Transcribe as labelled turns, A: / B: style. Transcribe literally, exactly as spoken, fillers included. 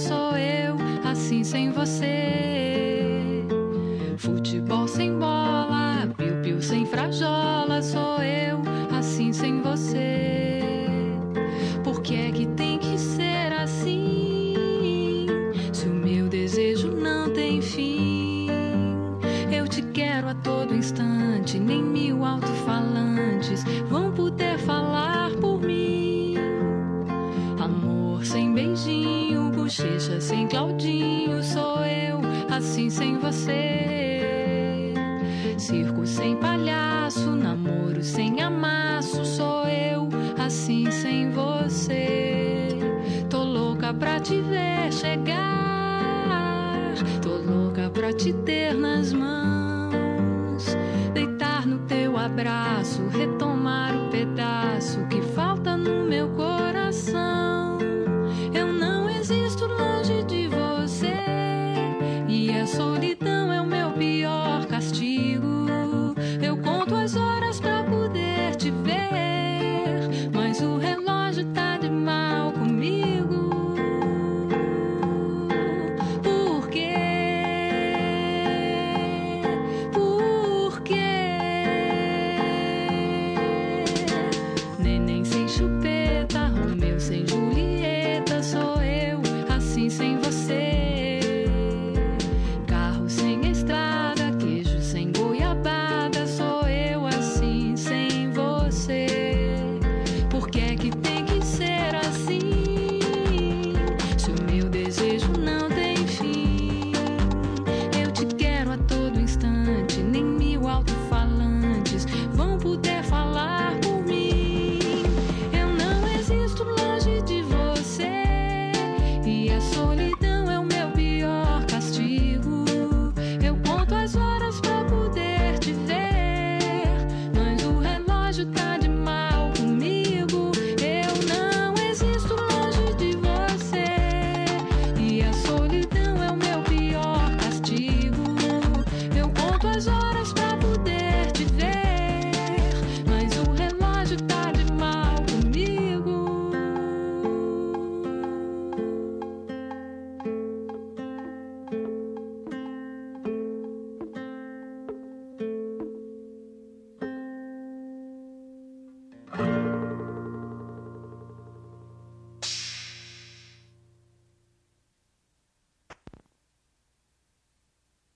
A: sou eu, assim sem você. Futebol sem bola, piu-piu sem frajola, sou eu, assim sem você. Por que é que tem que ser assim? Se o meu desejo não tem fim. Eu te quero a todo instante, nem mil alto-falantes vão poder falar por mim. Amor sem beijinho, bochecha sem Claudinho, sou eu, assim sem você. Circo sem palhaço, namoro sem amasso, sou eu, assim sem você. Tô louca pra te ver chegar, tô louca pra te ter nas mãos, deitar no teu abraço, retomar o pedaço que falta no meu coração.